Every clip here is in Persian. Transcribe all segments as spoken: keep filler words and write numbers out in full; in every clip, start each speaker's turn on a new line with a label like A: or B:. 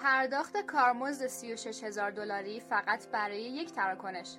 A: پرداخت کارمزد سی و شش هزار دلاری فقط برای یک تراکنش.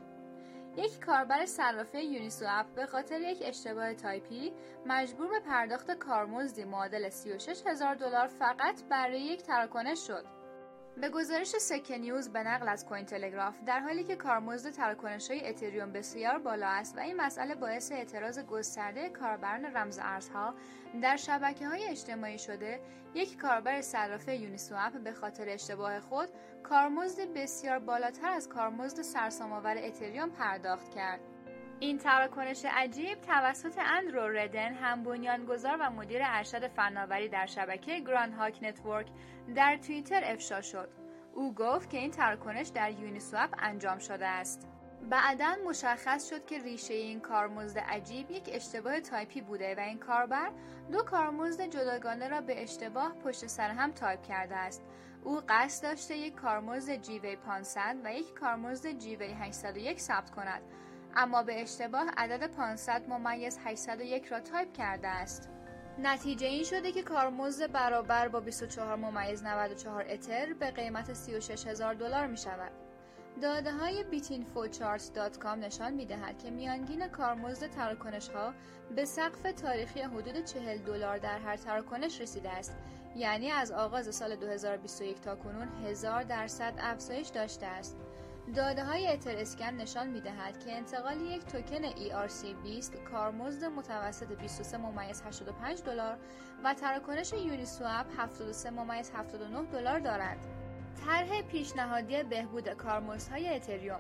A: یک کاربر صرافی یونیسوپ به خاطر یک اشتباه تایپی مجبور به پرداخت کارمزدی معادل سی و شش هزار دلار فقط برای یک تراکنش شد. به گزارش سکه نیوز به نقل از کوین تلگراف، در حالی که کارمزد تراکنش‌های اتریوم بسیار بالا است و این مسئله باعث اعتراض گسترده کاربران رمز ارزها در شبکه‌های اجتماعی شده، یک کاربر صرافی یونیسوپ به خاطر اشتباه خود کارمزد بسیار بالاتر از کارمزد سرسام‌آور اتریوم پرداخت کرد. این تراکنش عجیب توسط اندرو ردن، هم بنیانگذار و مدیر ارشد فناوری در شبکه گراند هاک نتورک، در توییتر افشا شد. او گفت که این تراکنش در یونیسوپ انجام شده است. بعداً مشخص شد که ریشه این کارمزد عجیب یک اشتباه تایپی بوده و این کاربر دو کارمزد جداگانه را به اشتباه پشت سر هم تایپ کرده است. او قصد داشته یک کارمزد جی وی پانصد و یک کارمزد جی وی هشتصد و یک ثبت کند، اما به اشتباه عدد پانصد ممیز هشتصد و یک را تایپ کرده است. نتیجه این شده که کارمزد برابر با بیست و چهار ممیز نود و چهار اتر به قیمت سی و شش هزار دلار می شود. داده های بیت اینفو چارت دات کام نشان می دهد که میانگین کارمزد تراکنش ها به سقف تاریخی حدود چهل دلار در هر تراکنش رسیده است، یعنی از آغاز سال دو هزار و بیست و یک تا کنون هزار درصد افزایش داشته است. داده های اتر اسکن نشان می دهد که انتقال یک توکن ای آر سی بیست کارمزد متوسط بیست و سه ممیز هشتاد و پنج دلار و تراکنش یونیسوپ هفتاد و سه ممیز هفتاد و نه دلار دارد. طرح پیشنهادی بهبود کارمزدهای اتریوم.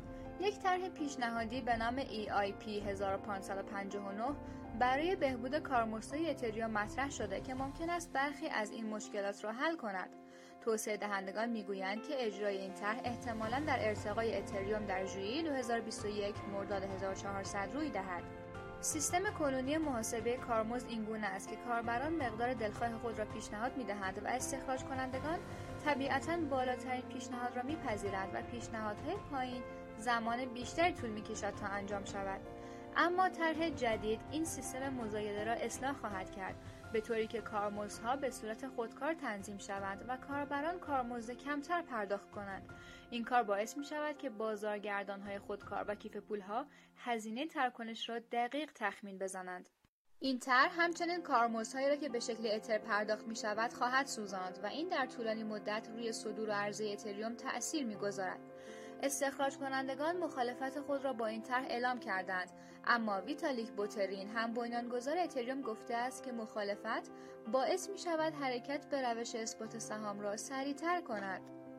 A: یک طرح پیشنهادی به نام ای آی پی هزار و پانصد و پنجاه و نه برای بهبود کارمزدهای اتریوم مطرح شده که ممکن است برخی از این مشکلات را حل کند. توسعه دهندگان میگویند که اجرای این طرح احتمالاً در ارتقای اتریوم در ژوئیه دو هزار و بیست و یک مرداد هزار و چهارصد روی دهد. سیستم کنونی محاسبه کارمزد اینگونه است که کاربران مقدار دلخواه خود را پیشنهاد می‌دهند و استخراج کنندگان طبیعتاً بالاترین پیشنهاد را می‌پذیرند و پیشنهادهای پایین زمان بیشتری طول می‌کشد تا انجام شود. اما طرح جدید این سیستم مزایده را اصلاح خواهد کرد، به طوری که کارمزدها به صورت خودکار تنظیم شوند و کاربران کارمزد کمتر پرداخت کنند. این کار باعث می شود که بازارگردان‌های خودکار و کیف پول‌ها هزینه تراکنش را دقیق تخمین بزنند. این طرح همچنین کارمزدهایی را که به شکل اتر پرداخت می شود خواهد سوزاند و این در طولانی مدت روی صدور و عرضه اتریوم تأثیر می گذارد. استخراج کنندگان مخالفت خود را با این طرح اعلام کردند، اما ویتالیک بوترین، هم بنیانگذار اتریوم، گفته است که مخالفت باعث می شود حرکت به روش اثبات سهام را سریعتر کند.